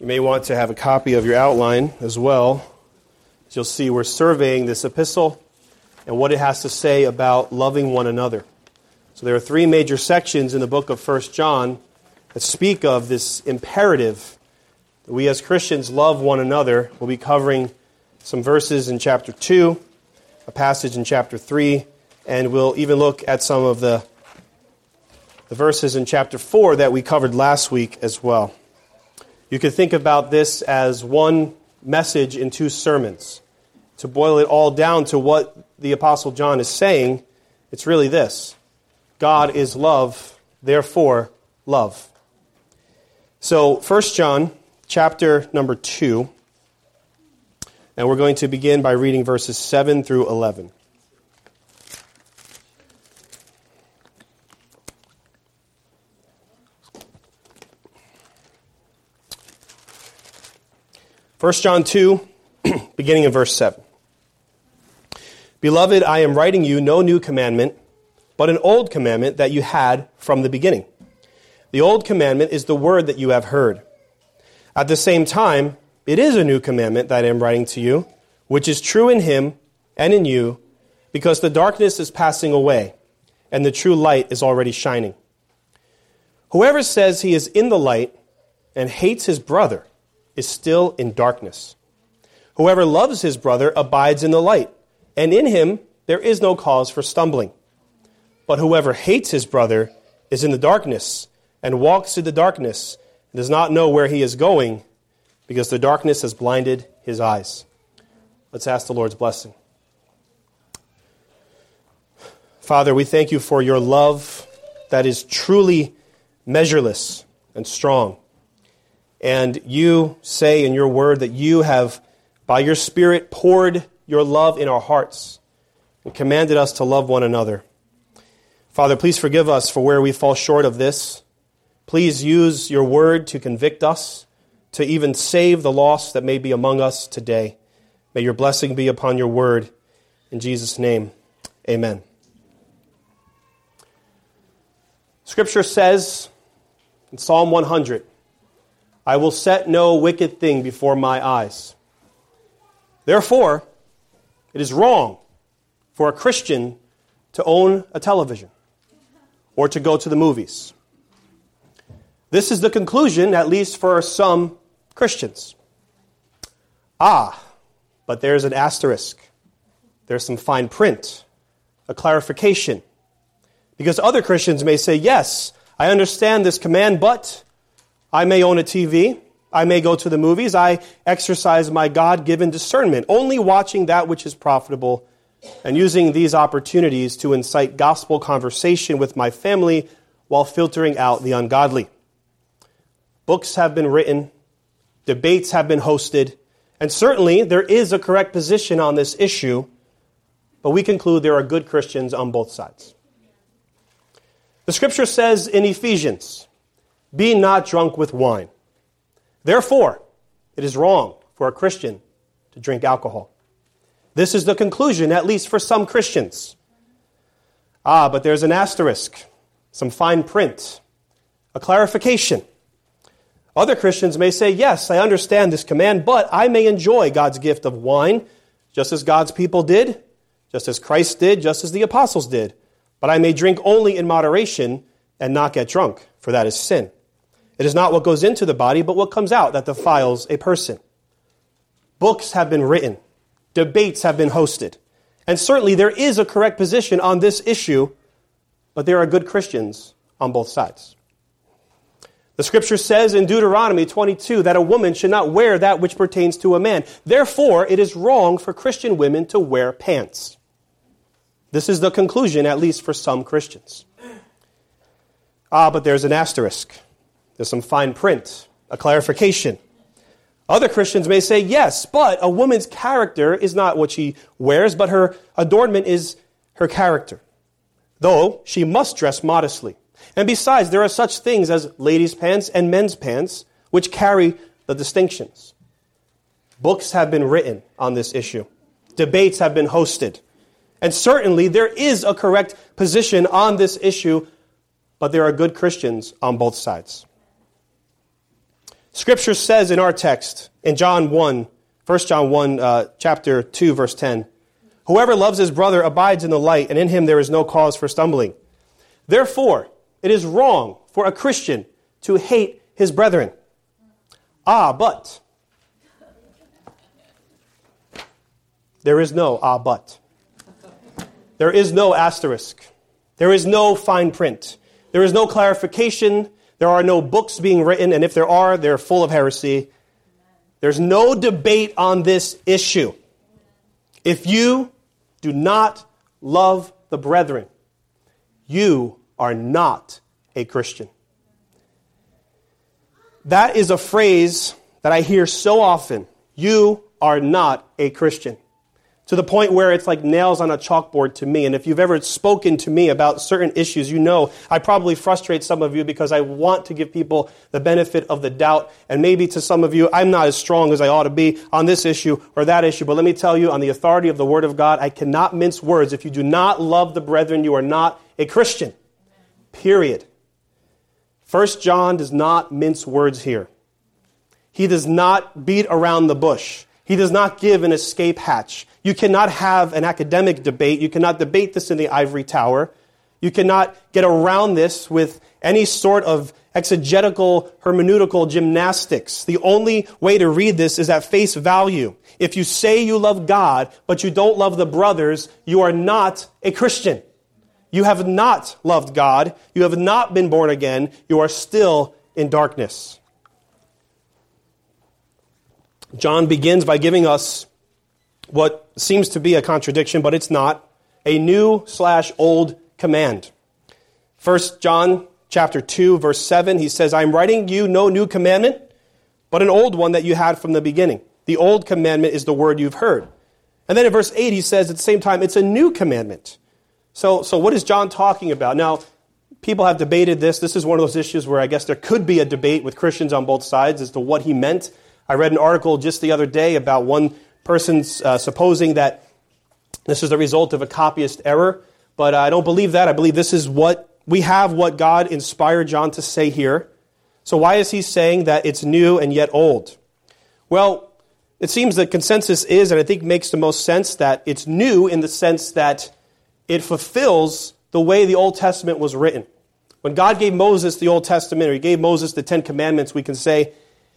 may want to have a copy of your outline as well. As you'll see, we're surveying this epistle and what it has to say about loving one another. So there are three major sections in the book of 1 John that speak of this imperative that we as Christians love one another. We'll be covering some verses in chapter 2, a passage in chapter 3, and we'll even look at some of the verses in chapter 4 that we covered last week as well. You could think about this as one message in two sermons. To boil it all down to what the Apostle John is saying, it's really this: God is love, therefore love. So 1 John chapter number 2, and we're going to begin by reading verses 7 through 11. First John 2, beginning in verse 7. Beloved, I am writing you no new commandment, but an old commandment that you had from the beginning. The old commandment is the word that you have heard. At the same time, it is a new commandment that I am writing to you, which is true in him and in you, because the darkness is passing away, and the true light is already shining. Whoever says he is in the light and hates his brother is still in darkness. Whoever loves his brother abides in the light, and in him there is no cause for stumbling. But whoever hates his brother is in the darkness, and walks through the darkness, and does not know where he is going, because the darkness has blinded his eyes. Let's ask the Lord's blessing. Father, we thank you for your love that is truly measureless and strong. And you say in your word that you have, by your Spirit, poured your love in our hearts and commanded us to love one another. Father, please forgive us for where we fall short of this. Please use your word to convict us, to even save the lost that may be among us today. May your blessing be upon your word. In Jesus' name, amen. Scripture says in Psalm 100, I will set no wicked thing before my eyes. Therefore, it is wrong for a Christian to own a television or to go to the movies. This is the conclusion, at least for some Christians. But there's an asterisk. There's some fine print, a clarification. Because other Christians may say, yes, I understand this command, but I may own a TV, I may go to the movies, I exercise my God-given discernment, only watching that which is profitable and using these opportunities to incite gospel conversation with my family while filtering out the ungodly. Books have been written, debates have been hosted, and certainly there is a correct position on this issue, but we conclude there are good Christians on both sides. The scripture says in Ephesians, be not drunk with wine. Therefore, it is wrong for a Christian to drink alcohol. This is the conclusion, at least for some Christians. But there's an asterisk, some fine print, a clarification. Other Christians may say, yes, I understand this command, but I may enjoy God's gift of wine, just as God's people did, just as Christ did, just as the apostles did. But I may drink only in moderation and not get drunk, for that is sin. It is not what goes into the body, but what comes out that defiles a person. Books have been written. Debates have been hosted. And certainly there is a correct position on this issue, but there are good Christians on both sides. The scripture says in Deuteronomy 22 that a woman should not wear that which pertains to a man. Therefore, it is wrong for Christian women to wear pants. This is the conclusion, at least for some Christians. But there's an asterisk. There's some fine print, a clarification. Other Christians may say, yes, but a woman's character is not what she wears, but her adornment is her character, though she must dress modestly. And besides, there are such things as ladies' pants and men's pants, which carry the distinctions. Books have been written on this issue. Debates have been hosted. And certainly there is a correct position on this issue, but there are good Christians on both sides. Scripture says in our text, in John 1, 1 John 1, chapter 2, verse 10, whoever loves his brother abides in the light, and in him there is no cause for stumbling. Therefore, it is wrong for a Christian to hate his brethren. But. There is no but. There is no asterisk. There is no fine print. There is no clarification. There are no books being written, and if there are, they're full of heresy. There's no debate on this issue. If you do not love the brethren, you are not a Christian. That is a phrase that I hear so often. You are not a Christian. To the point where it's like nails on a chalkboard to me. And if you've ever spoken to me about certain issues, you know I probably frustrate some of you because I want to give people the benefit of the doubt. And maybe to some of you, I'm not as strong as I ought to be on this issue or that issue. But let me tell you, on the authority of the Word of God, I cannot mince words. If you do not love the brethren, you are not a Christian. Period. 1 John does not mince words here. He does not beat around the bush. He does not give an escape hatch. You cannot have an academic debate. You cannot debate this in the ivory tower. You cannot get around this with any sort of exegetical, hermeneutical gymnastics. The only way to read this is at face value. If you say you love God, but you don't love the brothers, you are not a Christian. You have not loved God. You have not been born again. You are still in darkness. John begins by giving us what seems to be a contradiction, but it's not, a new/old command. 1 John chapter 2, verse 7, he says, I am writing you no new commandment, but an old one that you had from the beginning. The old commandment is the word you've heard. And then in verse 8, he says at the same time, it's a new commandment. So what is John talking about? Now, people have debated this. This is one of those issues where I guess there could be a debate with Christians on both sides as to what he meant. I read an article just the other day about one person supposing that this is the result of a copyist error, but I don't believe that. I believe this is what God inspired John to say here. So why is he saying that it's new and yet old? Well, it seems the consensus is, and I think makes the most sense, that it's new in the sense that it fulfills the way the Old Testament was written. When God gave Moses the Old Testament, or he gave Moses the 10 Commandments, we can say,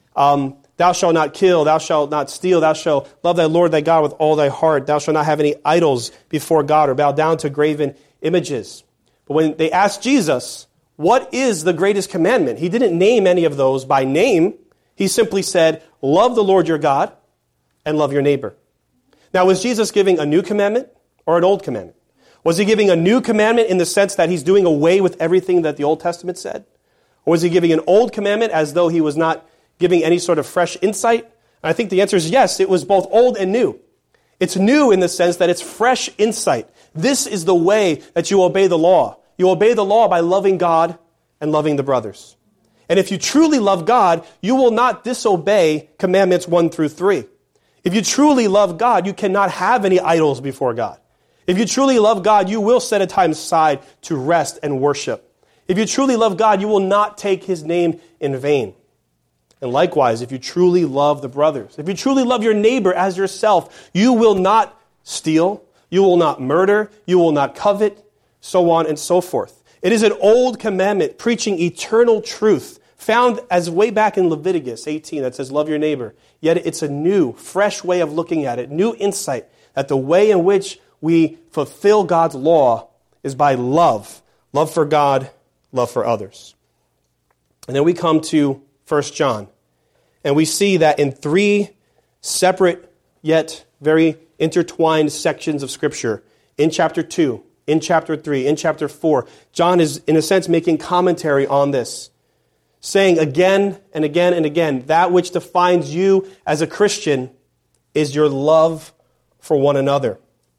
thou shalt not kill, thou shalt not steal, thou shalt love thy Lord thy God with all thy heart, thou shalt not have any idols before God or bow down to graven images. But when they asked Jesus, what is the greatest commandment? He didn't name any of those by name. He simply said, love the Lord your God and love your neighbor. Now, was Jesus giving a new commandment or an old commandment? Was he giving a new commandment in the sense that he's doing away with everything that the Old Testament said? Or was he giving an old commandment as though he was not giving any sort of fresh insight? And I think the answer is yes, it was both old and new. It's new in the sense that it's fresh insight. This is the way that you obey the law. You obey the law by loving God and loving the brothers. And if you truly love God, you will not disobey commandments 1 through 3. If you truly love God, you cannot have any idols before God. If you truly love God, you will set a time aside to rest and worship. If you truly love God, you will not take his name in vain. And likewise, if you truly love the brothers, if you truly love your neighbor as yourself, you will not steal, you will not murder, you will not covet, so on and so forth. It is an old commandment preaching eternal truth found as way back in Leviticus 18 that says, love your neighbor. Yet it's a new, fresh way of looking at it, new insight that the way in which we fulfill God's law is by love. Love for God, love for others. And then we come to 1 John. And we see that in 3 separate yet very intertwined sections of Scripture, in chapter 2, in chapter 3, in chapter 4, John is, in a sense, making commentary on this, saying again and again and again, that which defines you as a Christian is your love for one another.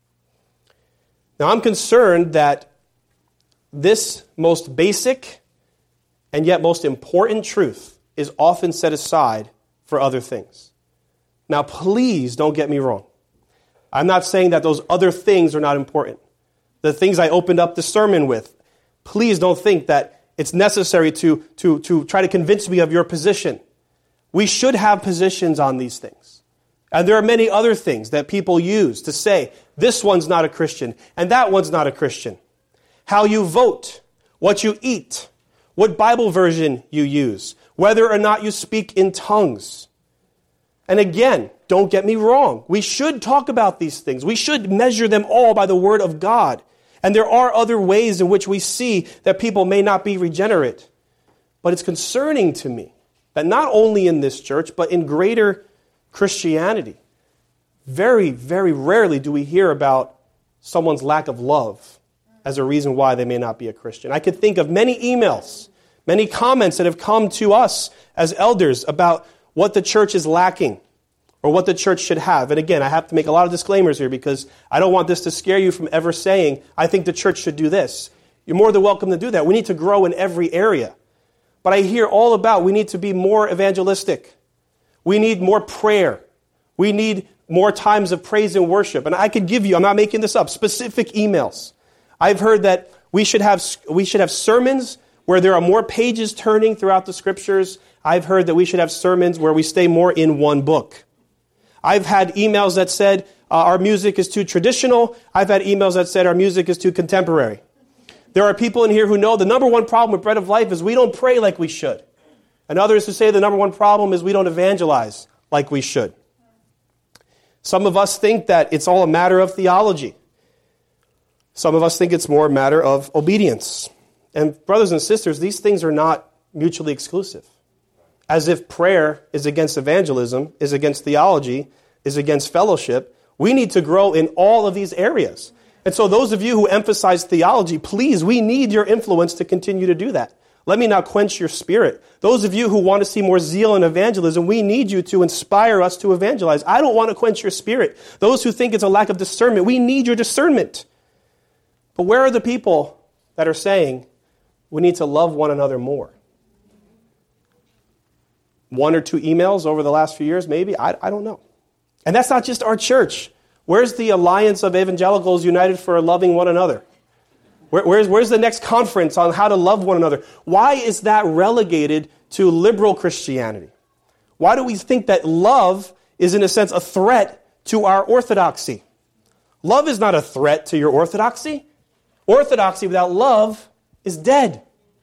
Now, I'm concerned that this most basic and yet most important truth is often set aside for other things. Now, please don't get me wrong. I'm not saying that those other things are not important. The things I opened up the sermon with, please don't think that it's necessary to try to convince me of your position. We should have positions on these things. And there are many other things that people use to say, this one's not a Christian, and that one's not a Christian. How you vote, what you eat, what Bible version you use, whether or not you speak in tongues. And again, don't get me wrong. We should talk about these things. We should measure them all by the Word of God. And there are other ways in which we see that people may not be regenerate. But it's concerning to me that not only in this church, but in greater Christianity, very, very rarely do we hear about someone's lack of love as a reason why they may not be a Christian. I could think of many emails, many comments that have come to us as elders about what the church is lacking or what the church should have. And again, I have to make a lot of disclaimers here because I don't want this to scare you from ever saying, I think the church should do this. You're more than welcome to do that. We need to grow in every area. But I hear all about we need to be more evangelistic. We need more prayer. We need more times of praise and worship. And I could give you, I'm not making this up, specific emails. I've heard that we should have sermons where there are more pages turning throughout the scriptures. I've heard that we should have sermons where we stay more in one book. I've had emails that said our music is too traditional. I've had emails that said our music is too contemporary. There are people in here who know the number one problem with Bread of Life is we don't pray like we should. And others who say the number one problem is we don't evangelize like we should. Some of us think that it's all a matter of theology. Some of us think it's more a matter of obedience. And brothers and sisters, these things are not mutually exclusive. As if prayer is against evangelism, is against theology, is against fellowship. We need to grow in all of these areas. And so those of you who emphasize theology, please, we need your influence to continue to do that. Let me not quench your spirit. Those of you who want to see more zeal in evangelism, we need you to inspire us to evangelize. I don't want to quench your spirit. Those who think it's a lack of discernment, we need your discernment. But where are the people that are saying we need to love one another more? One or two emails over the last few years, maybe? I don't know. And that's not just our church. Where's the Alliance of Evangelicals United for Loving One Another? Where's the next conference on how to love one another? Why is that relegated to liberal Christianity? Why do we think that love is, in a sense, a threat to our orthodoxy? Love is not a threat to your orthodoxy. Orthodoxy without love is dead.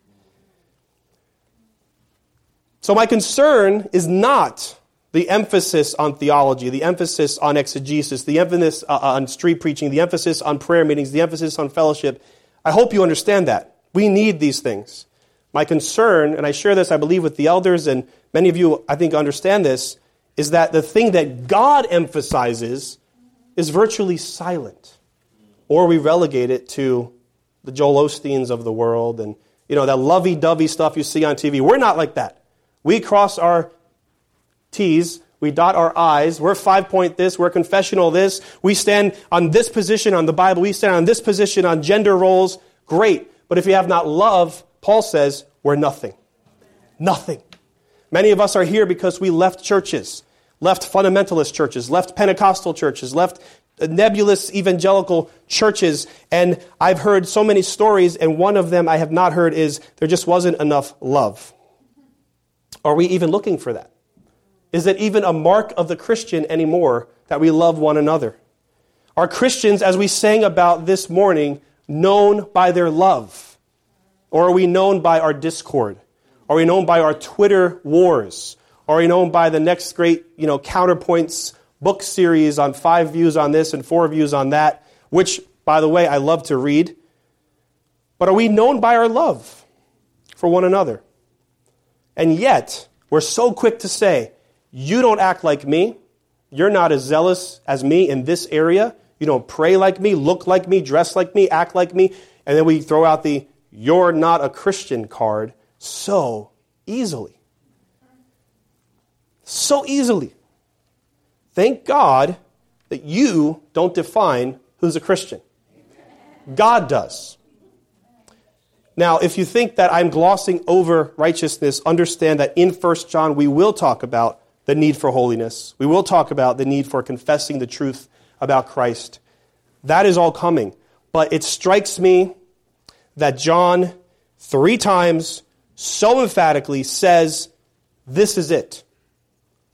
So my concern is not the emphasis on theology, the emphasis on exegesis, the emphasis on street preaching, the emphasis on prayer meetings, the emphasis on fellowship. I hope you understand that. We need these things. My concern, and I share this, I believe, with the elders, and many of you, I think, understand this, is that the thing that God emphasizes is virtually silent. Or we relegate it to the Joel Osteens of the world and, that lovey-dovey stuff you see on TV. We're not like that. We cross our T's, we dot our I's, we're 5-point this, we're confessional this, we stand on this position on the Bible, we stand on this position on gender roles, great. But if you have not love, Paul says, we're nothing. Nothing. Many of us are here because we left churches, left fundamentalist churches, left Pentecostal churches, left nebulous evangelical churches, and I've heard so many stories, and one of them I have not heard is there just wasn't enough love. Are we even looking for that? Is it even a mark of the Christian anymore that we love one another? Are Christians, as we sang about this morning, known by their love? Or are we known by our discord? Are we known by our Twitter wars? Are we known by the next great, Counterpoints book series on 5 views on this and 4 views on that, which, by the way, I love to read. But are we known by our love for one another? And yet, we're so quick to say, you don't act like me. You're not as zealous as me in this area. You don't pray like me, look like me, dress like me, act like me. And then we throw out the "you're not a Christian" card so easily. So easily. Thank God that you don't define who's a Christian. God does. Now, if you think that I'm glossing over righteousness, understand that in 1 John we will talk about the need for holiness. We will talk about the need for confessing the truth about Christ. That is all coming. But it strikes me that John 3 times so emphatically says, this is it.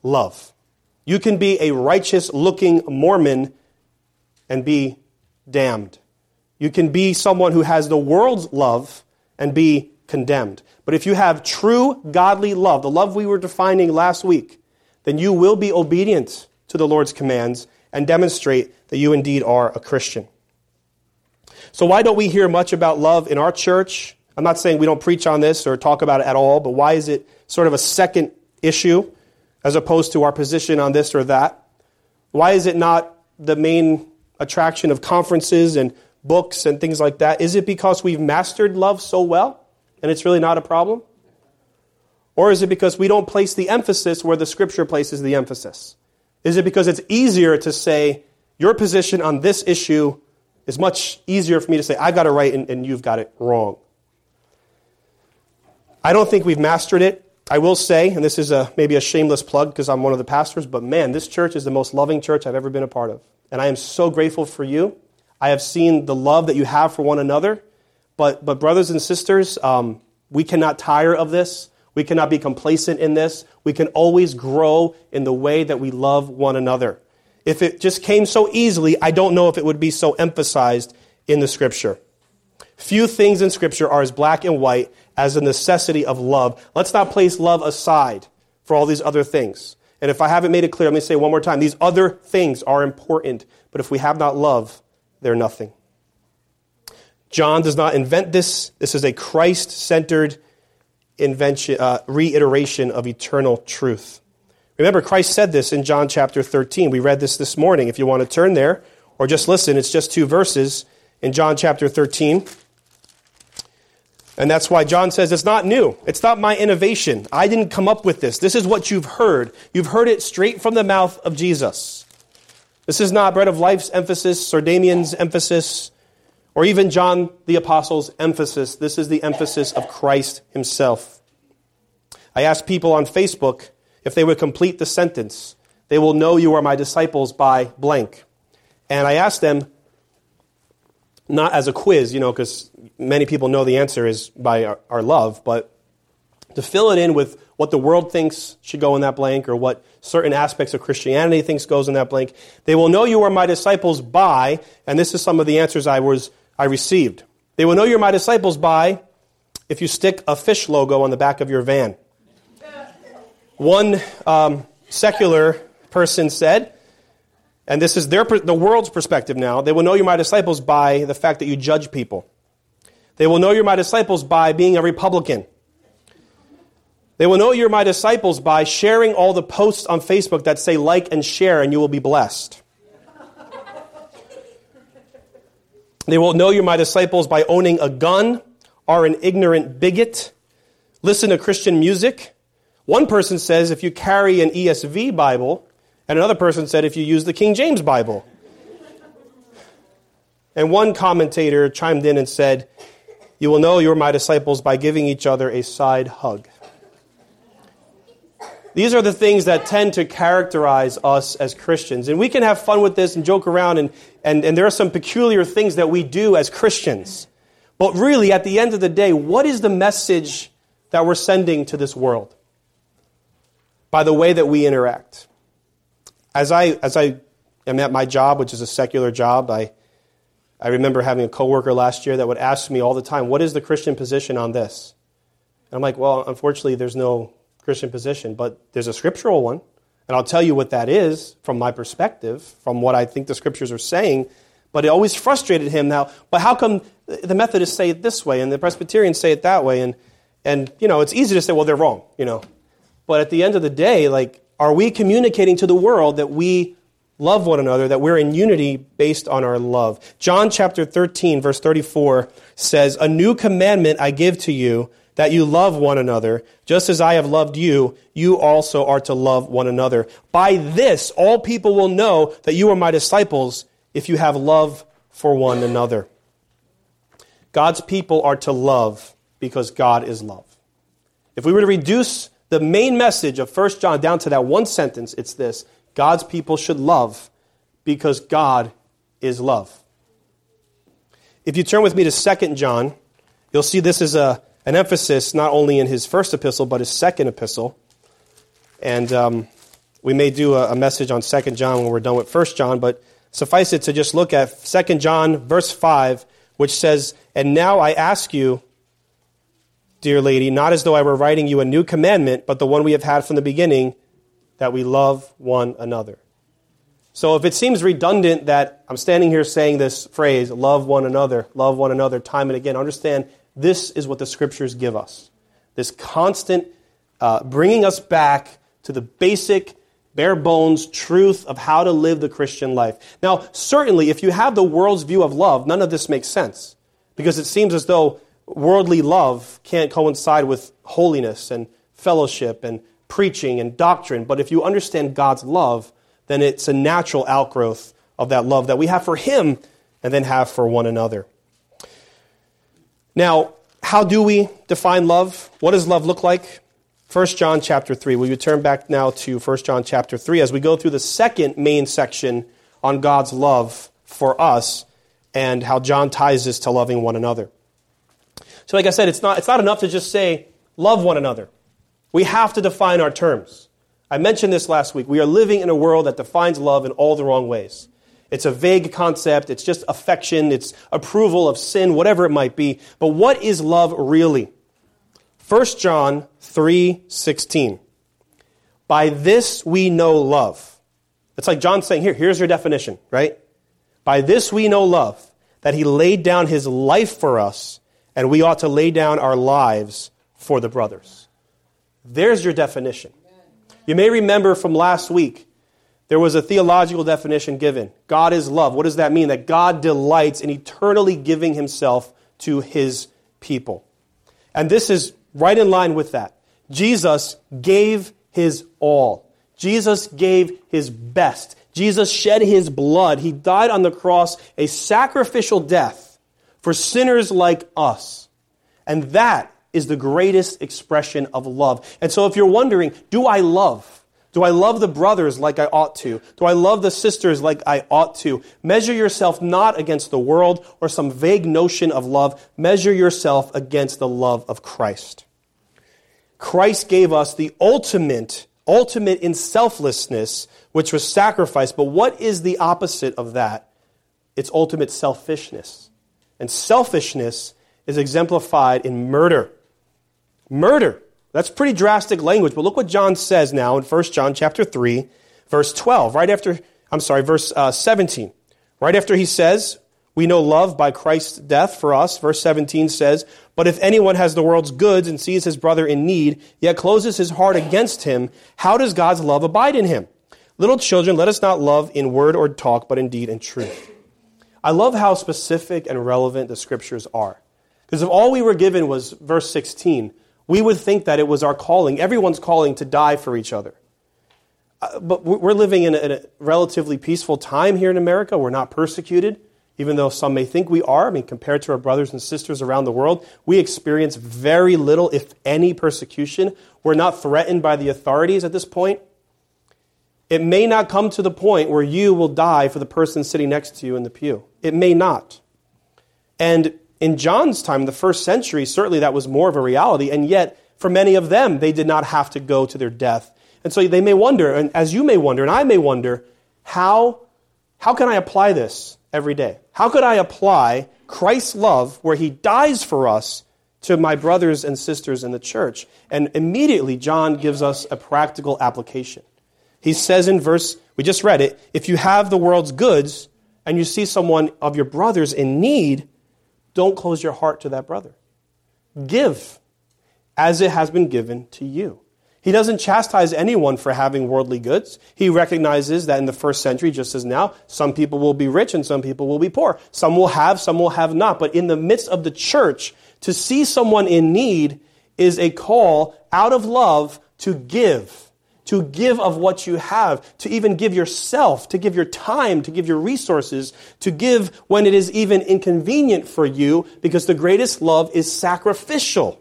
love. You can be a righteous-looking Mormon and be damned. You can be someone who has the world's love and be condemned. But if you have true godly love, the love we were defining last week, then you will be obedient to the Lord's commands and demonstrate that you indeed are a Christian. So why don't we hear much about love in our church? I'm not saying we don't preach on this or talk about it at all, but why is it sort of a second issue as opposed to our position on this or that? Why is it not the main attraction of conferences and books and things like that? Is it because we've mastered love so well and it's really not a problem? Or is it because we don't place the emphasis where the Scripture places the emphasis? Is it because it's easier to say, your position on this issue is much easier for me to say, I got it right and you've got it wrong? I don't think we've mastered it. I will say, and this is maybe a shameless plug because I'm one of the pastors, but man, this church is the most loving church I've ever been a part of. And I am so grateful for you. I have seen the love that you have for one another. But brothers and sisters, we cannot tire of this. We cannot be complacent in this. We can always grow in the way that we love one another. If it just came so easily, I don't know if it would be so emphasized in the Scripture. Few things in Scripture are as black and white as the necessity of love. Let's not place love aside for all these other things. And if I haven't made it clear, let me say it one more time. These other things are important, but if we have not love, they're nothing. John does not invent this. This is a Christ-centered reiteration of eternal truth. Remember, Christ said this in John chapter 13. We read this morning. If you want to turn there or just listen, it's just 2 verses in John chapter 13. And that's why John says it's not new. It's not my innovation. I didn't come up with this. This is what you've heard. You've heard it straight from the mouth of Jesus. This is not Bread of Life's emphasis or Damien's emphasis or even John the Apostle's emphasis. This is the emphasis of Christ himself. I asked people on Facebook if they would complete the sentence, they will know you are my disciples by blank. And I asked them, not as a quiz, because many people know the answer is by our love, but to fill it in with what the world thinks should go in that blank or what certain aspects of Christianity thinks goes in that blank. They will know you are my disciples by, and this is some of the answers I received. They will know you're my disciples by if you stick a fish logo on the back of your van. One secular person said, and this is the world's perspective now, they will know you're my disciples by the fact that you judge people. They will know you're my disciples by being a Republican. They will know you're my disciples by sharing all the posts on Facebook that say like and share and you will be blessed. They will know you're my disciples by owning a gun, are an ignorant bigot, listen to Christian music. One person says if you carry an ESV Bible, and another person said if you use the King James Bible. And one commentator chimed in and said, you will know you're my disciples by giving each other a side hug. These are the things that tend to characterize us as Christians. And we can have fun with this and joke around, and there are some peculiar things that we do as Christians. But really, at the end of the day, what is the message that we're sending to this world? By the way that we interact. As I am at my job, which is a secular job, I remember having a coworker last year that would ask me all the time, what is the Christian position on this? And I'm like, well, unfortunately, there's no Christian position, but there's a scriptural one. And I'll tell you what that is from my perspective, from what I think the scriptures are saying. But it always frustrated him now, but how come the Methodists say it this way and the Presbyterians say it that way? And it's easy to say, well, they're wrong, But at the end of the day, are we communicating to the world that we love one another, that we're in unity based on our love? John chapter 13, verse 34 says, a new commandment I give to you, that you love one another. Just as I have loved you, you also are to love one another. By this, all people will know that you are my disciples if you have love for one another. God's people are to love because God is love. If we were to reduce the main message of 1 John down to that one sentence, it's this: God's people should love because God is love. If you turn with me to 2 John, you'll see this is an emphasis not only in his first epistle, but his second epistle. And we may do a message on 2 John when we're done with 1 John, but suffice it to just look at 2 John verse 5, which says, "And now I ask you, dear lady, not as though I were writing you a new commandment, but the one we have had from the beginning, that we love one another." So if it seems redundant that I'm standing here saying this phrase, love one another, time and again, understand this is what the Scriptures give us. This constant bringing us back to the basic, bare bones truth of how to live the Christian life. Now, certainly, if you have the world's view of love, none of this makes sense, because it seems as though worldly love can't coincide with holiness and fellowship and preaching and doctrine. But if you understand God's love, then it's a natural outgrowth of that love that we have for Him and then have for one another. Now, how do we define love? What does love look like? 1 John chapter 3. Will you turn back now to 1 John chapter 3 as we go through the second main section on God's love for us and how John ties this to loving one another. So like I said, it's not enough to just say, love one another. We have to define our terms. I mentioned this last week. We are living in a world that defines love in all the wrong ways. It's a vague concept. It's just affection. It's approval of sin, whatever it might be. But what is love really? 1 John 3:16. By this we know love. It's like John saying, here's your definition, right? By this we know love, that He laid down His life for us, and we ought to lay down our lives for the brothers. There's your definition. You may remember from last week, there was a theological definition given. God is love. What does that mean? That God delights in eternally giving Himself to His people. And this is right in line with that. Jesus gave His all. Jesus gave His best. Jesus shed His blood. He died on the cross, a sacrificial death for sinners like us. And that is the greatest expression of love. And so if you're wondering, do I love? Do I love the brothers like I ought to? Do I love the sisters like I ought to? Measure yourself not against the world or some vague notion of love. Measure yourself against the love of Christ. Christ gave us the ultimate in selflessness, which was sacrifice. But what is the opposite of that? It's ultimate selfishness. And selfishness is exemplified in murder. Murder. That's pretty drastic language, but look what John says now in 1 John chapter 3, verse 12, verse 17. Right after he says, we know love by Christ's death for us. Verse 17 says, but if anyone has the world's goods and sees his brother in need, yet closes his heart against him, how does God's love abide in him? Little children, let us not love in word or talk, but in deed and truth. I love how specific and relevant the Scriptures are. Because if all we were given was verse 16, we would think that it was our calling, everyone's calling, to die for each other. But we're living in a relatively peaceful time here in America. We're not persecuted, even though some may think we are. I mean, compared to our brothers and sisters around the world, we experience very little, if any, persecution. We're not threatened by the authorities at this point. It may not come to the point where you will die for the person sitting next to you in the pew. It may not. And in John's time, in the first century, certainly that was more of a reality, and yet for many of them, they did not have to go to their death. And so they may wonder, and as you may wonder, and I may wonder, how can I apply this every day? How could I apply Christ's love, where He dies for us, to my brothers and sisters in the church? And immediately, John gives us a practical application. He says in verse, we just read it, if you have the world's goods, and you see someone of your brothers in need, don't close your heart to that brother. Give as it has been given to you. He doesn't chastise anyone for having worldly goods. He recognizes that in the first century, just as now, some people will be rich and some people will be poor. Some will have not. But in the midst of the church, to see someone in need is a call out of love to give of what you have, to even give yourself, to give your time, to give your resources, to give when it is even inconvenient for you, because the greatest love is sacrificial.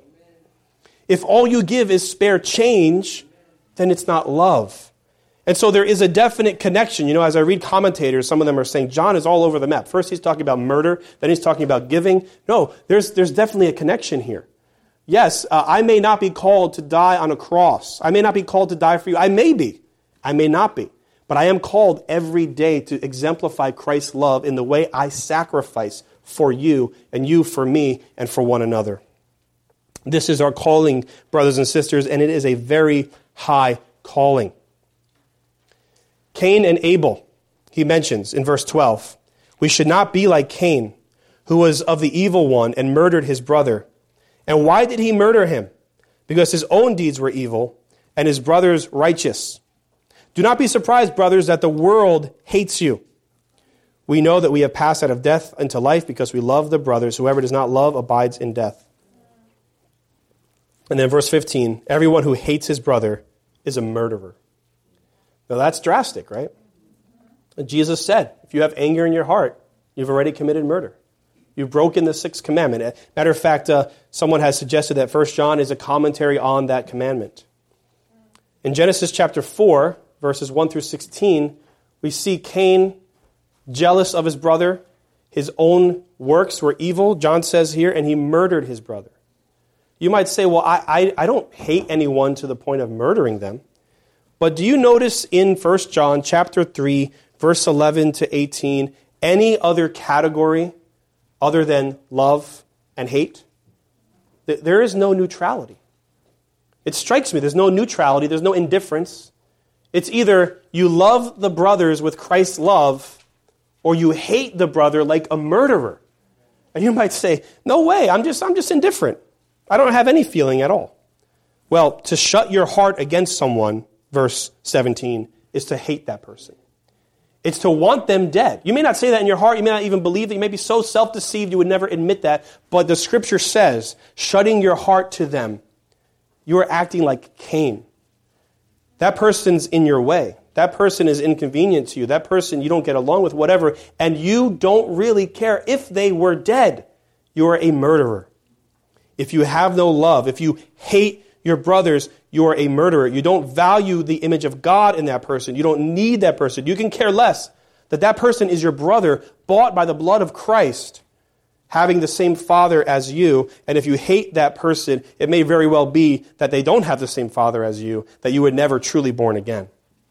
If all you give is spare change, then it's not love. And so there is a definite connection. You know, as I read commentators, some of them are saying John is all over the map. First he's talking about murder, then he's talking about giving. No, there's definitely a connection here. Yes, I may not be called to die on a cross. I may not be called to die for you. I may be. I may not be. But I am called every day to exemplify Christ's love in the way I sacrifice for you and you for me and for one another. This is our calling, brothers and sisters, and it is a very high calling. Cain and Abel, he mentions in verse 12. We should not be like Cain, who was of the evil one and murdered his brother. And why did he murder him? Because his own deeds were evil and his brother's righteous. Do not be surprised, brothers, that the world hates you. We know that we have passed out of death into life because we love the brothers. Whoever does not love abides in death. And then verse 15, everyone who hates his brother is a murderer. Now that's drastic, right? Jesus said, if you have anger in your heart, you've already committed murder. You've broken the sixth commandment. Matter of fact, someone has suggested that 1 John is a commentary on that commandment. In Genesis chapter 4, verses 1 through 16, we see Cain jealous of his brother. His own works were evil, John says here, and he murdered his brother. You might say, well, I don't hate anyone to the point of murdering them. But do you notice in 1 John chapter 3, verse 11 to 18, any other category other than love and hate? There is no neutrality. It strikes me, there's no neutrality, there's no indifference. It's either you love the brothers with Christ's love, or you hate the brother like a murderer. And you might say, no way, I'm just indifferent. I don't have any feeling at all. Well, to shut your heart against someone, verse 17, is to hate that person. It's to want them dead. You may not say that in your heart. You may not even believe that. You may be so self-deceived you would never admit that. But the scripture says, shutting your heart to them, you are acting like Cain. That person's in your way. That person is inconvenient to you. That person you don't get along with, whatever. And you don't really care if they were dead. You are a murderer. If you have no love, if you hate your brothers, you are a murderer. You don't value the image of God in that person. You don't need that person. You can care less that that person is your brother, bought by the blood of Christ, having the same father as you. And if you hate that person, it may very well be that they don't have the same father as you, that you were never truly born again.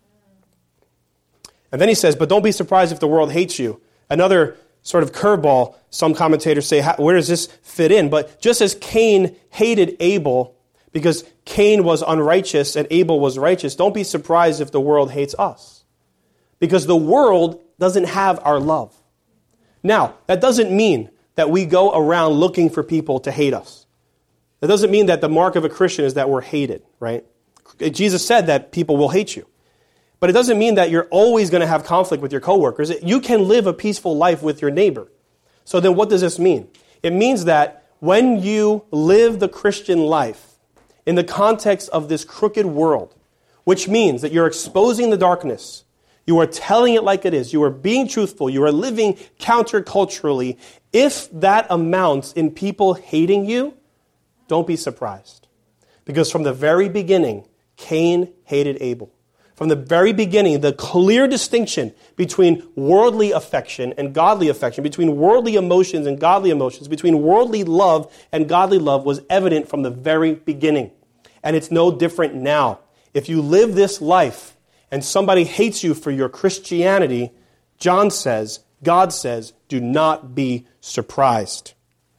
And then he says, but don't be surprised if the world hates you. Another sort of curveball, some commentators say, where does this fit in? But just as Cain hated Abel because Cain was unrighteous and Abel was righteous, don't be surprised if the world hates us. Because the world doesn't have our love. Now, that doesn't mean that we go around looking for people to hate us. That doesn't mean that the mark of a Christian is that we're hated, right? Jesus said that people will hate you. But it doesn't mean that you're always going to have conflict with your coworkers. You can live a peaceful life with your neighbor. So then what does this mean? It means that when you live the Christian life in the context of this crooked world, which means that you're exposing the darkness, you are telling it like it is, you are being truthful, you are living counterculturally, if that amounts in people hating you, don't be surprised. Because from the very beginning, Cain hated Abel. From the very beginning, the clear distinction between worldly affection and godly affection, between worldly emotions and godly emotions, between worldly love and godly love was evident from the very beginning. And it's no different now. If you live this life and somebody hates you for your Christianity, John says, God says, do not be surprised.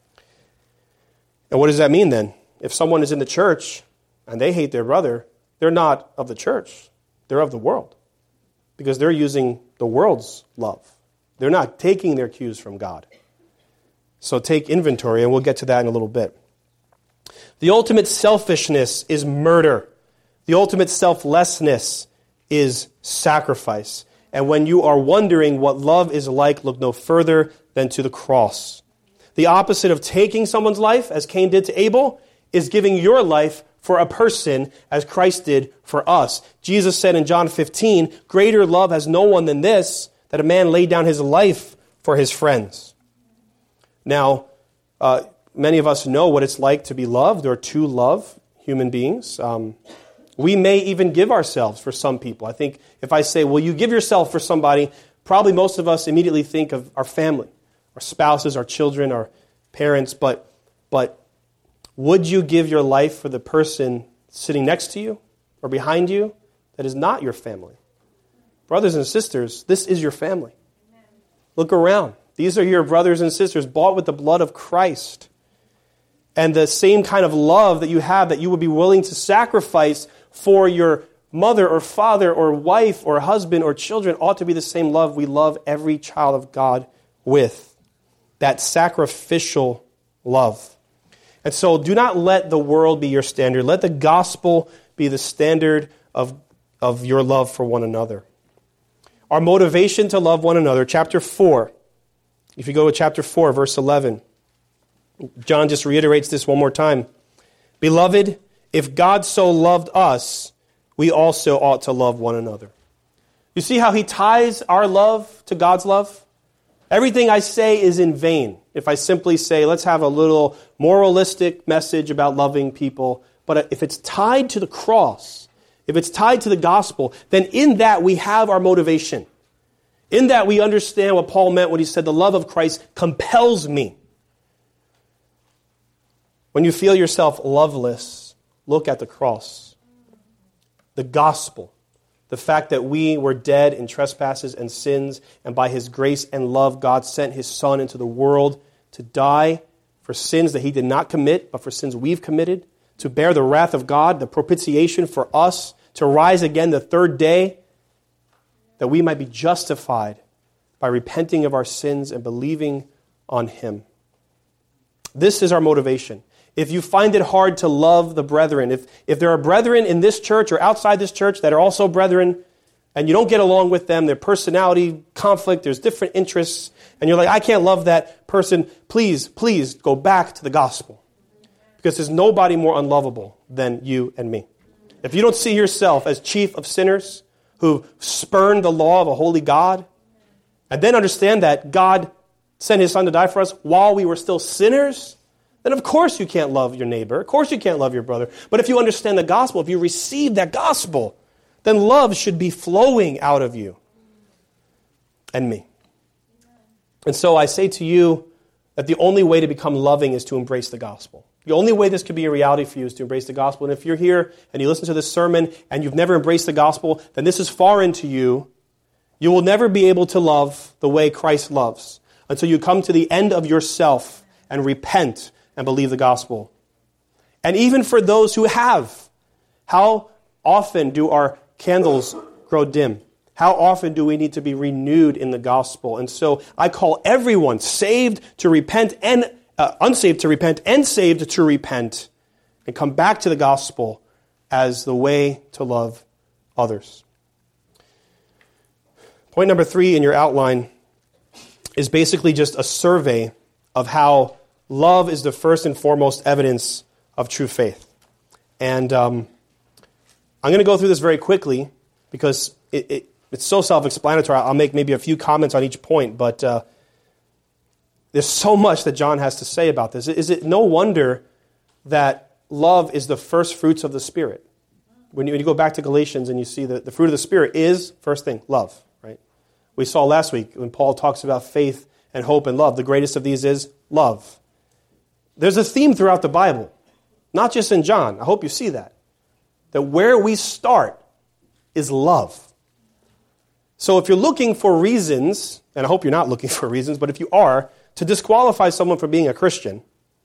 And what does that mean then? If someone is in the church and they hate their brother, they're not of the church. They're of the world because they're using the world's love. They're not taking their cues from God. So take inventory, and we'll get to that in a little bit. The ultimate selfishness is murder. The ultimate selflessness is sacrifice. And when you are wondering what love is like, look no further than to the cross. The opposite of taking someone's life, as Cain did to Abel, is giving your life for a person as Christ did for us. Jesus said in John 15, greater love has no one than this, that a man laid down his life for his friends. Now, many of us know what it's like to be loved or to love human beings. We may even give ourselves for some people. I think if I say, will you give yourself for somebody, probably most of us immediately think of our family, our spouses, our children, our parents, but would you give your life for the person sitting next to you or behind you that is not your family, Brothers and sisters, this is your family. Look around. These are your brothers and sisters bought with the blood of Christ. And the same kind of love that you have, that you would be willing to sacrifice for your mother or father or wife or husband or children, ought to be the same love we love every child of God with. That sacrificial love. And so do not let the world be your standard. Let the gospel be the standard of your love for one another. Our motivation to love one another, chapter 4. If you go to chapter 4, verse 11, John just reiterates this one more time. Beloved, if God so loved us, we also ought to love one another. You see how he ties our love to God's love? Everything I say is in vain if I simply say, let's have a little moralistic message about loving people. But if it's tied to the cross, if it's tied to the gospel, then in that we have our motivation. In that we understand what Paul meant when he said, the love of Christ compels me. When you feel yourself loveless, look at the cross. The gospel. The fact that we were dead in trespasses and sins, and by his grace and love, God sent his Son into the world to die for sins that he did not commit, but for sins we've committed, to bear the wrath of God, the propitiation for us, to rise again the third day, that we might be justified by repenting of our sins and believing on him. This is our motivation. If you find it hard to love the brethren, if there are brethren in this church or outside this church that are also brethren, and you don't get along with them, their personality conflict, there's different interests, and you're like, I can't love that person, please go back to the gospel. Because there's nobody more unlovable than you and me. If you don't see yourself as chief of sinners who spurned the law of a holy God, and then understand that God sent his Son to die for us while we were still sinners, then of course you can't love your neighbor. Of course you can't love your brother. But if you understand the gospel, if you receive that gospel, then love should be flowing out of you and me. And so I say to you that the only way to become loving is to embrace the gospel. The only way this could be a reality for you is to embrace the gospel. And if you're here and you listen to this sermon and you've never embraced the gospel, then this is foreign to you. You will never be able to love the way Christ loves until you come to the end of yourself and repent and believe the gospel. And even for those who have, how often do our candles grow dim? How often do we need to be renewed in the gospel? And so I call everyone saved to repent and unsaved to repent and saved to repent and come back to the gospel as the way to love others. Point number 3 in your outline is basically just a survey of how love is the first and foremost evidence of true faith. And I'm going to go through this very quickly because it's so self-explanatory. I'll make maybe a few comments on each point, but there's so much that John has to say about this. Is it no wonder that love is the first fruits of the Spirit? When you go back to Galatians and you see that the fruit of the Spirit is, first thing, love, right? We saw last week when Paul talks about faith and hope and love. The greatest of these is love. There's a theme throughout the Bible, not just in John. I hope you see that. That where we start is love. So if you're looking for reasons, and I hope you're not looking for reasons, but if you are, to disqualify someone from being a Christian,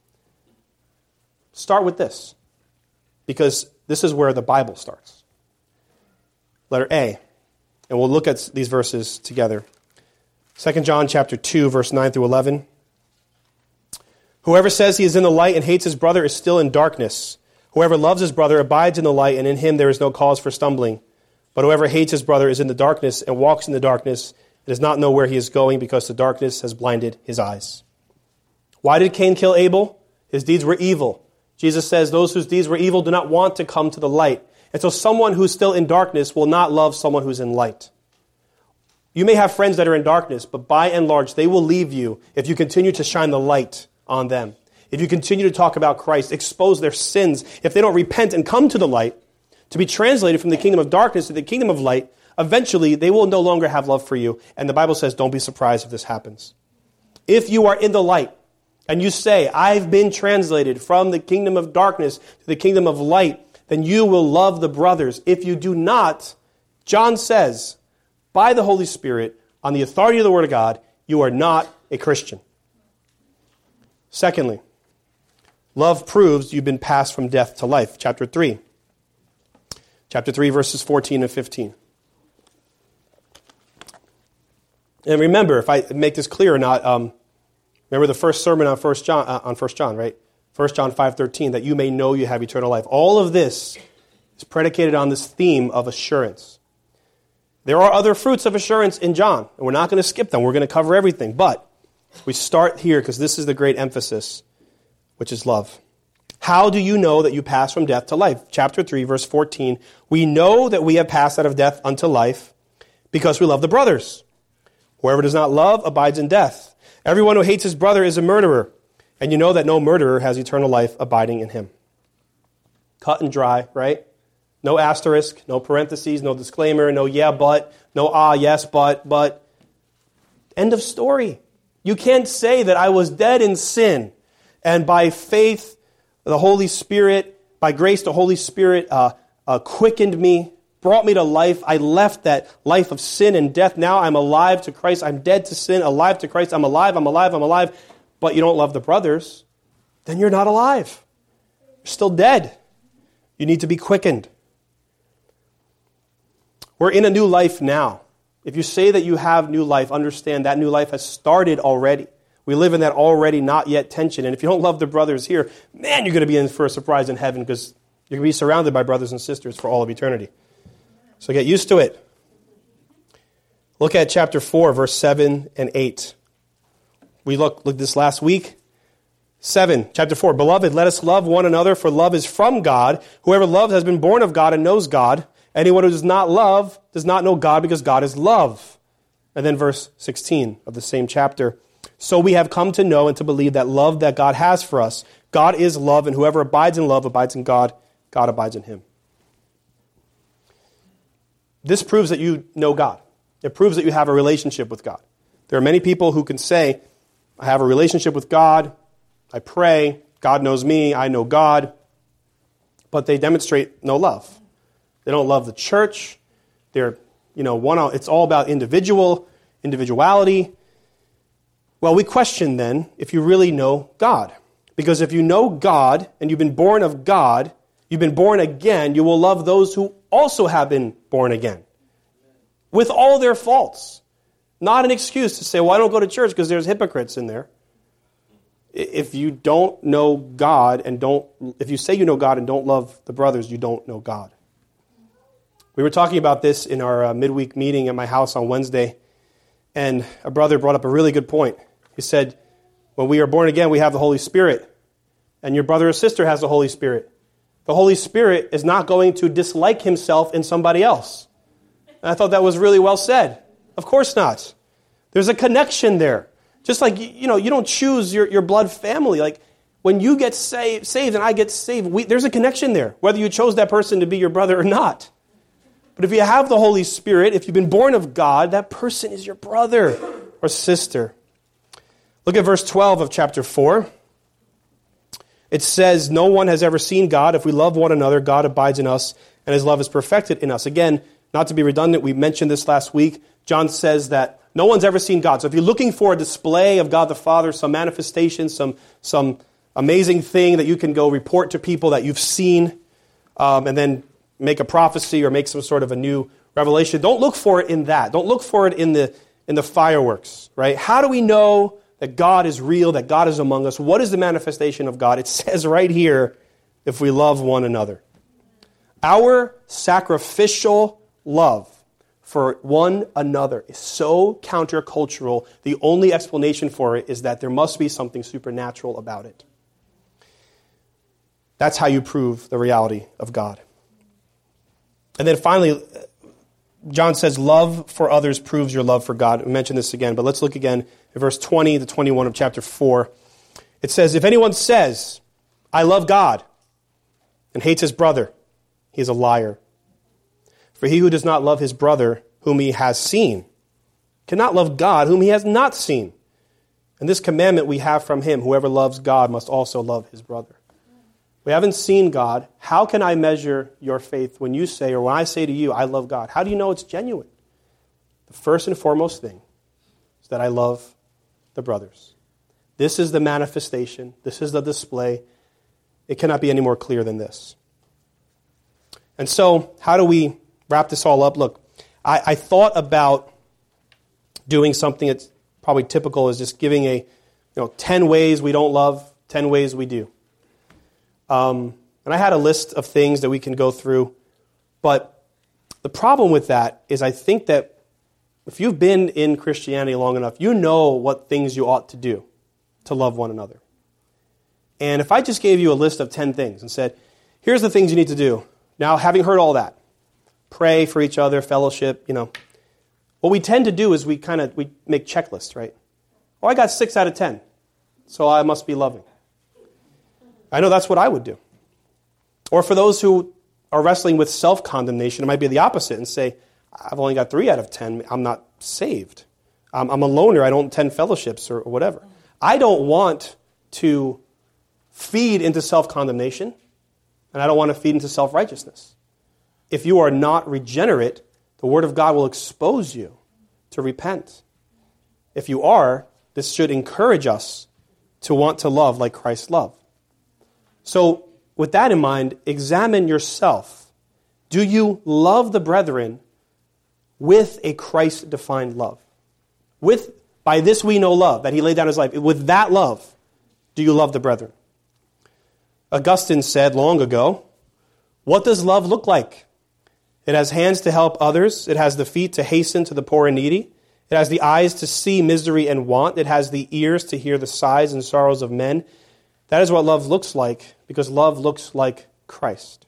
start with this. Because this is where the Bible starts. Letter A. And we'll look at these verses together. 2 John chapter 2, verse 9 through 11. Whoever says he is in the light and hates his brother is still in darkness. Whoever loves his brother abides in the light, and in him there is no cause for stumbling. But whoever hates his brother is in the darkness and walks in the darkness and does not know where he is going because the darkness has blinded his eyes. Why did Cain kill Abel? His deeds were evil. Jesus says those whose deeds were evil do not want to come to the light. And so someone who's still in darkness will not love someone who's in light. You may have friends that are in darkness, but by and large, they will leave you if you continue to shine the light on them. If you continue to talk about Christ, expose their sins, if they don't repent and come to the light, to be translated from the kingdom of darkness to the kingdom of light, eventually they will no longer have love for you. And the Bible says, don't be surprised if this happens. If you are in the light and you say, I've been translated from the kingdom of darkness to the kingdom of light, then you will love the brothers. If you do not, John says, by the Holy Spirit, on the authority of the Word of God, you are not a Christian. Secondly, love proves you've been passed from death to life. Chapter 3. Chapter 3, verses 14 and 15. And remember, if I make this clear or not, remember the first sermon on 1 John, right? 1 John 5:13, that you may know you have eternal life. All of this is predicated on this theme of assurance. There are other fruits of assurance in John, and we're not going to skip them. We're going to cover everything. But we start here because this is the great emphasis, which is love. How do you know that you pass from death to life? Chapter 3, verse 14. We know that we have passed out of death unto life because we love the brothers. Whoever does not love abides in death. Everyone who hates his brother is a murderer, and you know that no murderer has eternal life abiding in him. Cut and dry, right? No asterisk, no parentheses, no disclaimer, no yeah, but, no yes, but. End of story. You can't say that I was dead in sin, and by faith, the Holy Spirit, by grace, the Holy Spirit quickened me, brought me to life. I left that life of sin and death. Now I'm alive to Christ. I'm dead to sin, alive to Christ. I'm alive. But you don't love the brothers, then you're not alive. You're still dead. You need to be quickened. We're in a new life now. If you say that you have new life, understand that new life has started already. We live in that already not yet tension. And if you don't love the brothers here, man, you're going to be in for a surprise in heaven because you're going to be surrounded by brothers and sisters for all of eternity. So get used to it. Look at chapter 4, verse 7 and 8. We looked this last week. 7, chapter 4. Beloved, let us love one another, for love is from God. Whoever loves has been born of God and knows God. Anyone who does not love does not know God, because God is love. And then verse 16 of the same chapter. So we have come to know and to believe that love that God has for us. God is love, and whoever abides in love abides in God. God abides in him. This proves that you know God. It proves that you have a relationship with God. There are many people who can say, I have a relationship with God, I pray, God knows me, I know God, but they demonstrate no love. They don't love the church. They're, it's all about individuality. Well, we question then if you really know God. Because if you know God and you've been born of God, you've been born again, you will love those who also have been born again. With all their faults. Not an excuse to say, well, I don't go to church because there's hypocrites in there. If you don't know God if you say you know God and don't love the brothers, you don't know God. We were talking about this in our midweek meeting at my house on Wednesday, and a brother brought up a really good point. He said, when we are born again, we have the Holy Spirit, and your brother or sister has the Holy Spirit. The Holy Spirit is not going to dislike himself in somebody else. And I thought that was really well said. Of course not. There's a connection there. Just like, you don't choose your blood family. Like, when you get saved and I get saved, there's a connection there, whether you chose that person to be your brother or not. But if you have the Holy Spirit, if you've been born of God, that person is your brother or sister. Look at verse 12 of chapter 4. It says, no one has ever seen God. If we love one another, God abides in us, and his love is perfected in us. Again, not to be redundant, we mentioned this last week. John says that no one's ever seen God. So if you're looking for a display of God the Father, some manifestation, some amazing thing that you can go report to people that you've seen, and then make a prophecy or make some sort of a new revelation, don't look for it in that. Don't look for it in the fireworks, right? How do we know that God is real, that God is among us? What is the manifestation of God? It says right here, if we love one another. Our sacrificial love for one another is so countercultural, the only explanation for it is that there must be something supernatural about it. That's how you prove the reality of God. And then finally, John says, love for others proves your love for God. We mentioned this again, but let's look again at verse 20 to 21 of chapter 4. It says, if anyone says, I love God, and hates his brother, he is a liar. For he who does not love his brother, whom he has seen, cannot love God, whom he has not seen. And this commandment we have from him, whoever loves God must also love his brother. We haven't seen God. How can I measure your faith when you say, or when I say to you, I love God? How do you know it's genuine? The first and foremost thing is that I love the brothers. This is the manifestation. This is the display. It cannot be any more clear than this. And so, how do we wrap this all up? Look, I thought about doing something that's probably typical, is just giving 10 ways we don't love, 10 ways we do. And I had a list of things that we can go through. But the problem with that is I think that if you've been in Christianity long enough, you know what things you ought to do to love one another. And if I just gave you a list of 10 things and said, here's the things you need to do. Now, having heard all that, pray for each other, fellowship, what we tend to do is we make checklists, right? Oh, I got 6 out of 10, so I must be loving. I know that's what I would do. Or for those who are wrestling with self-condemnation, it might be the opposite and say, I've only got 3 out of 10, I'm not saved. I'm a loner, I don't attend fellowships or whatever. I don't want to feed into self-condemnation, and I don't want to feed into self-righteousness. If you are not regenerate, the Word of God will expose you to repent. If you are, this should encourage us to want to love like Christ loved. So, with that in mind, examine yourself. Do you love the brethren with a Christ-defined love? By this we know love, that he laid down his life. With that love, do you love the brethren? Augustine said long ago, what does love look like? It has hands to help others. It has the feet to hasten to the poor and needy. It has the eyes to see misery and want. It has the ears to hear the sighs and sorrows of men. That is what love looks like, because love looks like Christ.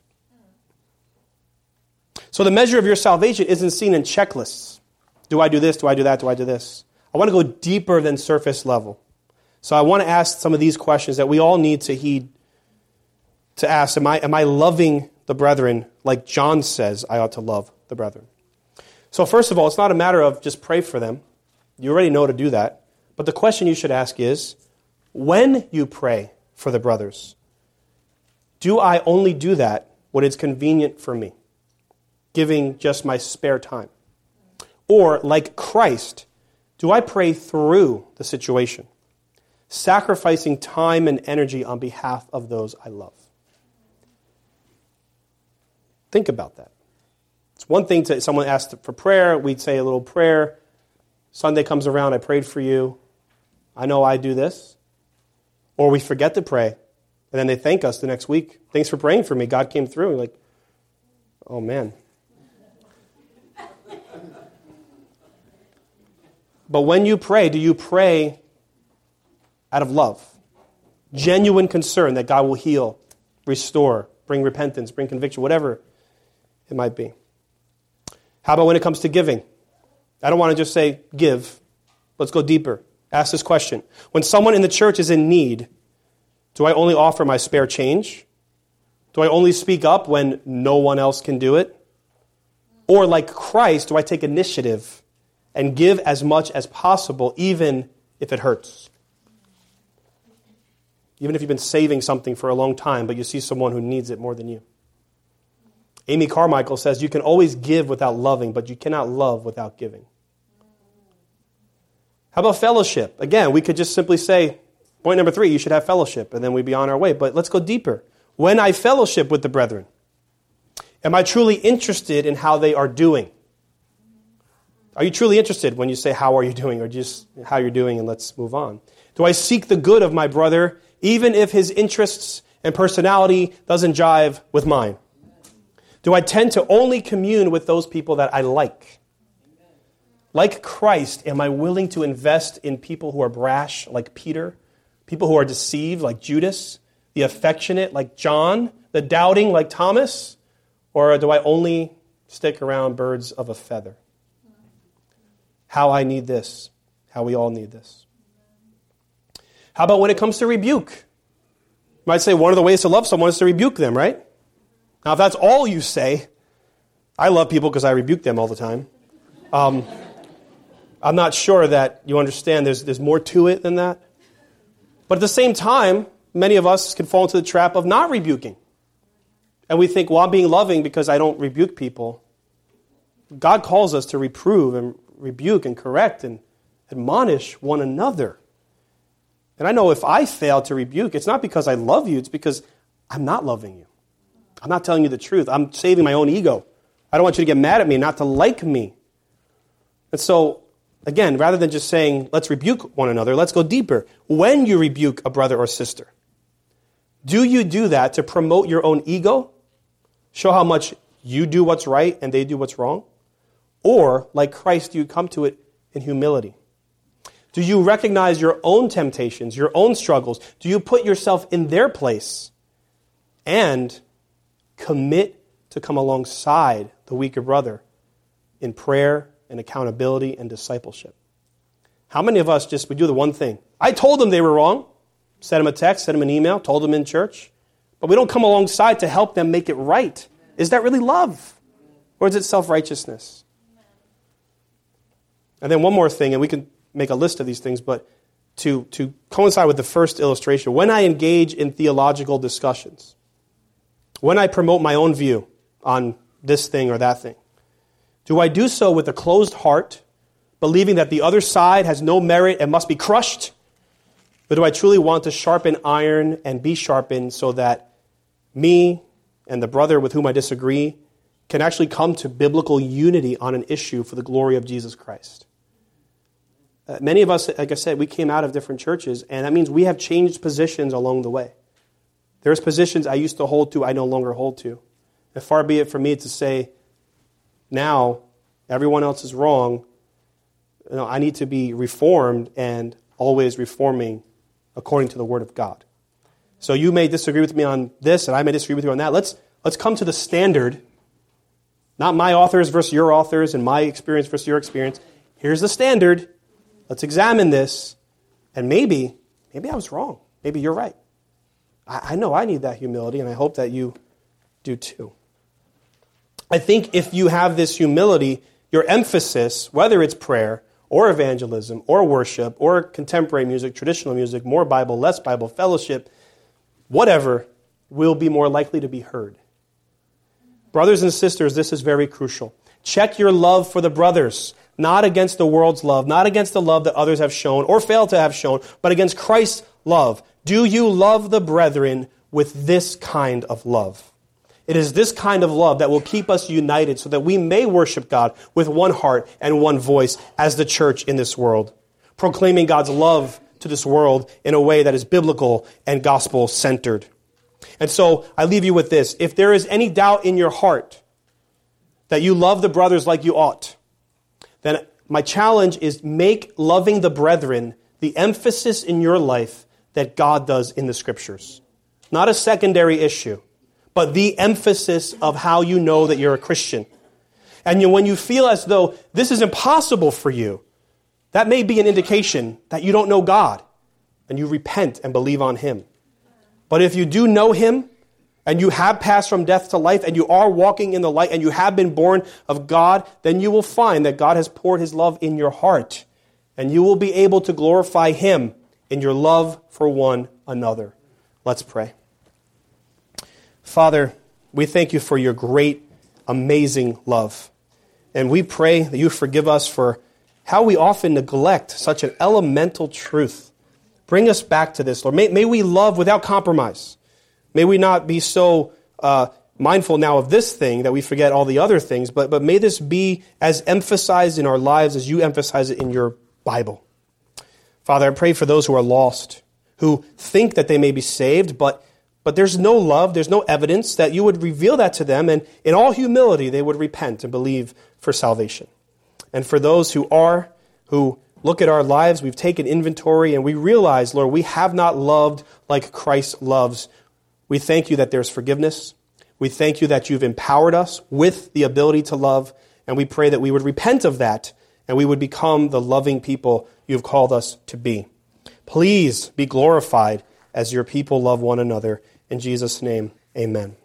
So the measure of your salvation isn't seen in checklists. Do I do this? Do I do that? Do I do this? I want to go deeper than surface level. So I want to ask some of these questions that we all need to heed, to ask, am I loving the brethren like John says I ought to love the brethren? So first of all, it's not a matter of just pray for them. You already know to do that. But the question you should ask is, when you pray for the brothers, do I only do that when it's convenient for me, giving just my spare time? Or, like Christ, do I pray through the situation, sacrificing time and energy on behalf of those I love? Think about that. It's one thing to someone asked for prayer, we'd say a little prayer. Sunday comes around, I prayed for you. I know I do this. Or we forget to pray, and then they thank us the next week. Thanks for praying for me. God came through. We're like, oh man. But when you pray, do you pray out of love? Genuine concern that God will heal, restore, bring repentance, bring conviction, whatever it might be. How about when it comes to giving? I don't want to just say give. Let's go deeper. Ask this question. When someone in the church is in need, do I only offer my spare change? Do I only speak up when no one else can do it? Or like Christ, do I take initiative and give as much as possible, even if it hurts? Even if you've been saving something for a long time, but you see someone who needs it more than you. Amy Carmichael says, you can always give without loving, but you cannot love without giving. How about fellowship? Again, we could just simply say, point number 3, you should have fellowship, and then we'd be on our way. But let's go deeper. When I fellowship with the brethren, am I truly interested in how they are doing? Are you truly interested when you say, how are you doing, or just how you're doing, and let's move on? Do I seek the good of my brother, even if his interests and personality doesn't jive with mine? Do I tend to only commune with those people that I like? Like Christ, am I willing to invest in people who are brash, like Peter? People who are deceived, like Judas? The affectionate, like John? The doubting, like Thomas? Or do I only stick around birds of a feather? How I need this. How we all need this. How about when it comes to rebuke? You might say one of the ways to love someone is to rebuke them, right? Now, if that's all you say, I love people because I rebuke them all the time. I'm not sure that you understand there's more to it than that. But at the same time, many of us can fall into the trap of not rebuking. And we think, well, I'm being loving because I don't rebuke people. God calls us to reprove and rebuke and correct and admonish one another. And I know if I fail to rebuke, it's not because I love you, it's because I'm not loving you. I'm not telling you the truth. I'm saving my own ego. I don't want you to get mad at me, not to like me. And so, again, rather than just saying, let's rebuke one another, let's go deeper. When you rebuke a brother or sister, do you do that to promote your own ego? Show how much you do what's right and they do what's wrong? Or, like Christ, do you come to it in humility? Do you recognize your own temptations, your own struggles? Do you put yourself in their place and commit to come alongside the weaker brother in prayer and accountability and discipleship? How many of us we do the one thing? I told them they were wrong. Sent them a text, sent them an email, told them in church. But we don't come alongside to help them make it right. Is that really love? Or is it self-righteousness? And then one more thing, and we can make a list of these things, but to coincide with the first illustration, when I engage in theological discussions, when I promote my own view on this thing or that thing, do I do so with a closed heart, believing that the other side has no merit and must be crushed? Or do I truly want to sharpen iron and be sharpened so that me and the brother with whom I disagree can actually come to biblical unity on an issue for the glory of Jesus Christ? Many of us, like I said, we came out of different churches, and that means we have changed positions along the way. There's positions I used to hold to, I no longer hold to. And far be it from me to say, now, everyone else is wrong. I need to be reformed and always reforming according to the Word of God. So you may disagree with me on this, and I may disagree with you on that. Let's come to the standard, not my authors versus your authors and my experience versus your experience. Here's the standard. Let's examine this, and maybe I was wrong. Maybe you're right. I know I need that humility, and I hope that you do too. I think if you have this humility, your emphasis, whether it's prayer or evangelism or worship or contemporary music, traditional music, more Bible, less Bible, fellowship, whatever, will be more likely to be heard. Brothers and sisters, this is very crucial. Check your love for the brothers, not against the world's love, not against the love that others have shown or failed to have shown, but against Christ's love. Do you love the brethren with this kind of love? It is this kind of love that will keep us united so that we may worship God with one heart and one voice as the church in this world, proclaiming God's love to this world in a way that is biblical and gospel-centered. And so I leave you with this. If there is any doubt in your heart that you love the brothers like you ought, then my challenge is make loving the brethren the emphasis in your life that God does in the Scriptures. Not a secondary issue, but the emphasis of how you know that you're a Christian. And when you feel as though this is impossible for you, that may be an indication that you don't know God, and you repent and believe on Him. But if you do know Him, and you have passed from death to life, and you are walking in the light, and you have been born of God, then you will find that God has poured His love in your heart, and you will be able to glorify Him in your love for one another. Let's pray. Father, we thank you for your great, amazing love. And we pray that you forgive us for how we often neglect such an elemental truth. Bring us back to this, Lord. May we love without compromise. May we not be so mindful now of this thing that we forget all the other things, but may this be as emphasized in our lives as you emphasize it in your Bible. Father, I pray for those who are lost, who think that they may be saved, but there's no love, there's no evidence, that you would reveal that to them, and in all humility they would repent and believe for salvation. And for those who look at our lives, we've taken inventory, and we realize, Lord, we have not loved like Christ loves. We thank you that there's forgiveness. We thank you that you've empowered us with the ability to love, and we pray that we would repent of that, and we would become the loving people you've called us to be. Please be glorified as your people love one another. In Jesus' name, amen.